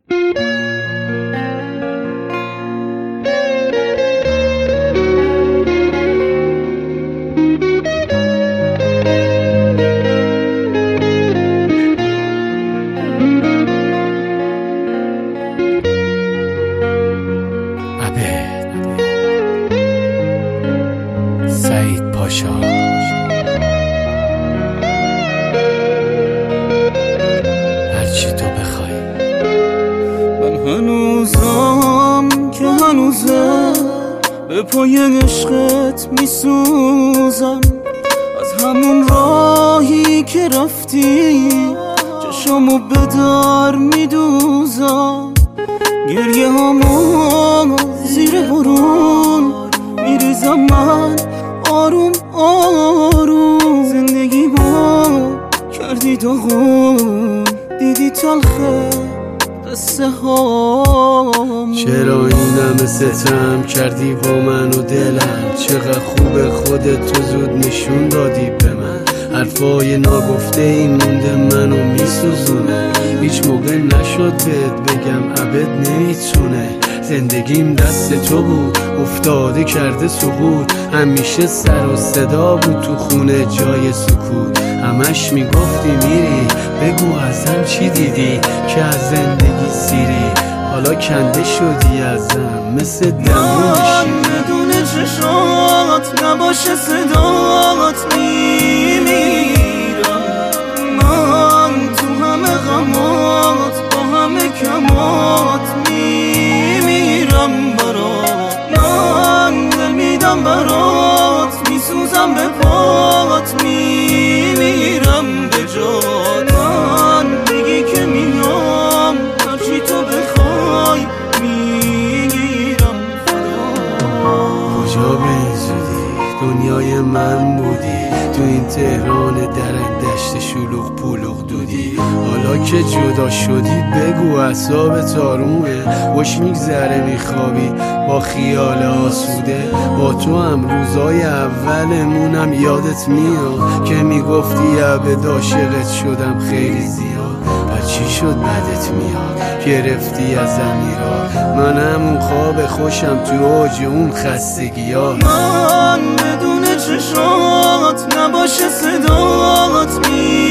سعید پاشا هرچی تو بخوای. من هنوزم که هنوزه به پای عشقت میسوزم، از همون راهی که رفتی چشامو به در میدوزم، گریه هامو زیر بارون میریزم من آروم آروم. زندگی با کردی داغون، دیدی تلخه قصه هام. چرا این همه ستم کردی با من و دلم؟ چقدر خوب خودت تو زود نشون دادی به من. حرفای ناگفته این مونده منو میسوزونه، هیچ موقع نشد بهت بگم ابد نمیتونه. زندگیم دست تو بود افتاده کرده سقوط، همیشه سر و صدا بود تو خونه جای سکوت. همش میگفتی میری بگو ازم چی دیدی که از زندگی سیری، حالا کنده شدی ازم مثل دمونشی. بدون چشات نباشه صدات میمیرم من، تو همه غمات با همه کمات میمیرم برات. من دل میدم برات، میسوزم به پات، میمیرم به جات. من بگی که میام هرچی تو بخوای میگیرم فدا. کجا به این زودی دنیای من بودی، تو این تهران درک دشت شلوغ پولوغ دودی. حالا که جدا شدی بگو اعصابت آرومه، خوش میگذره میخوابی با خیال آسوده. با تو هم روزای اولمونم یادت میاد که میگفتی ابد عاشقت شدم خیلی زیاد. و چی شد بدت میاد گرفتی از امیرا، من همون خواب خوشم تو اوج اون خستگی ها. من بدون چشات نباشه صدات